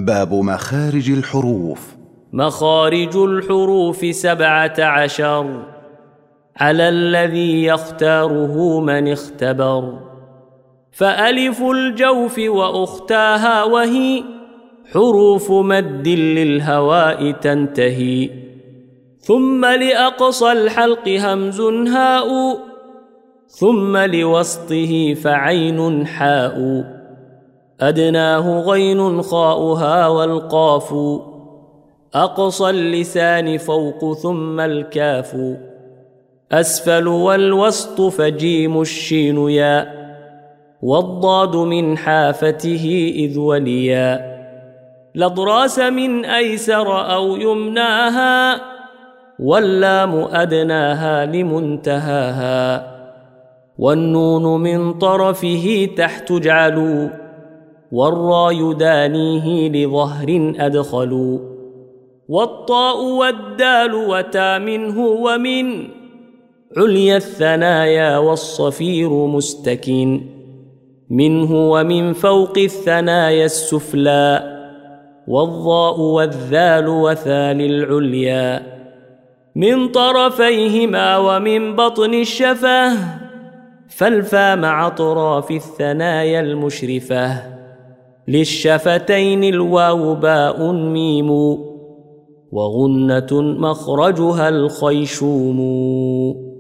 باب مخارج الحروف. مخارج الحروف 17 على الذي يختاره من اختبر. فألف الجوف وأختاها وهي حروف مد للهواء تنتهي. ثم لأقصى الحلق همز هاء ثم لوسطه فعين حاء. أدناه غين خاؤها والقاف. أقصى اللسان فوق ثم الكاف. أسفل والوسط فجيم الشين ياء. والضاد من حافته إذ وليا. لضراس من أيسر أو يمناها. واللام أدناها لمنتهاها. والنون من طرفه تحت اجعلوا. والراء يدانيه لظهر أدخلوا. والطاء والدال وتا منه ومن عليا الثنايا والصفير مستكين. منه ومن فوق الثنايا السفلى. والضاء والذال وثال العليا. من طرفيهما ومن بطن الشفاه. فالفا مع أطراف الثنايا المشرفة. للشفتين الواو باء ميم. وغنة مخرجها الخيشوم.